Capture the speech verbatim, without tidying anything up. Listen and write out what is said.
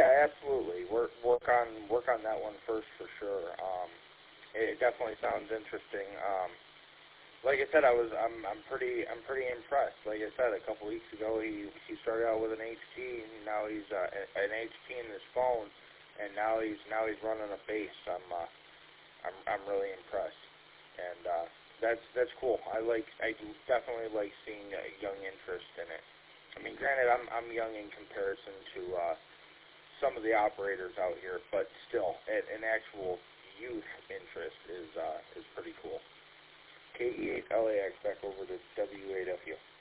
Yeah, absolutely. Work work on work on that one first for sure. Um, it definitely sounds interesting. Um, like I said, I was I'm I'm pretty I'm pretty impressed. Like I said, a couple weeks ago, he he started out with an H T, and now he's uh, an H T in his phone, and now he's now he's running a bass. I'm uh, I'm I'm really impressed, and uh, that's that's cool. I like I do definitely like seeing a young interest in it. I mean, granted, I'm I'm young in comparison to uh, some of the operators out here, but still, an, an actual youth interest is uh, is pretty cool. K E eight L A X back over to W eight F U.